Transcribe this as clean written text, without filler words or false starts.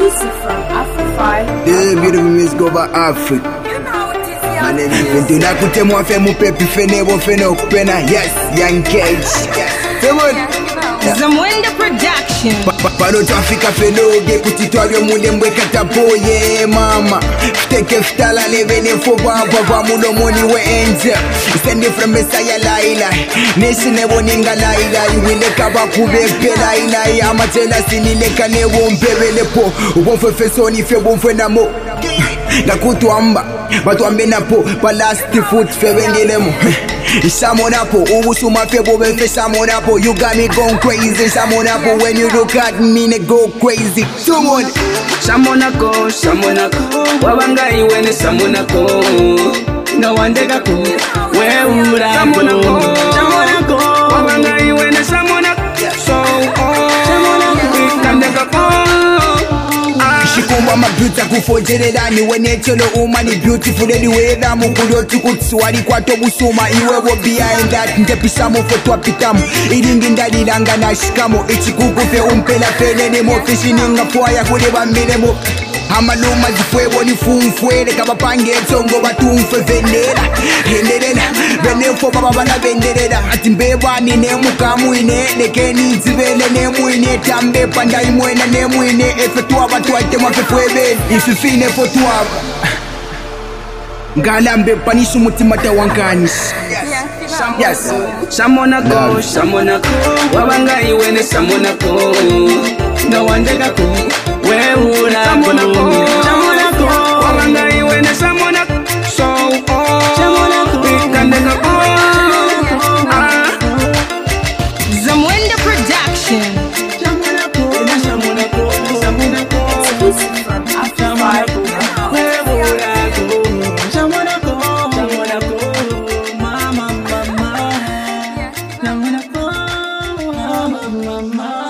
Exclusive from Afro5. The beautiful music over Africa. My name is Ventuna Kutemwa Femu Pepi Fenebo Feno Kupena. Yes, Young Cage. Come on. Zamwenda Production. Paro Africa Fenoge Kutitwario Mulembwe Katapoye mama. Take ftala nevene foba baba mulo money we enze. Send it from Messiah Laila. Nation eboninga Laila. Iwile kaba kubebe Laila. Amatela sinile kane wompebele po. Ubonfe fesoni fe bonfe namo. Nakutwamba batwambe napo palasti foot fewengelemo. Shamonapo, Ubusuma Febo Befe Shamonapo. You got me going crazy, Shamonapo. When you look at me, they go crazy. Come on. Shamonako, Shamonako, Wabangai when Shamonako. No one take a cool. Where would I Shamonako, Shamonako, Wabangai when Shamonako. So, we can take a call. Shikuma mabuta kufojere dani wenechelo umani beautiful anyway da mukulo tukutswari kwato busuma iwe wo behind that ndepisamo foto apitamu iringi ndalilanga na shikamo ichikukupe umpela pele nemo fishininga poya kule bambiremo amaluma zifwebo ni fumfwele kabapange tongo batumfe vendera henderera benefo baba bana venderera atimbeba ni nemukamu ine nekeni zibele nemuine tambe pandai mwena nemuine efetwa batu atema fefwebe ififine fotwa ngalambe panishu mutima tawankanis. Yes, Shamonako, Shamonako, Wabangai when Shamonako. No one take a cool. Where would I go? Shamonako, Wabangai when Shamonako. So, we can take a call. Zamwenda Production. Exclusive from Afro5. Where would I go? Shamonako, Shamonako, mama, mama. Shamonako, mama, mama.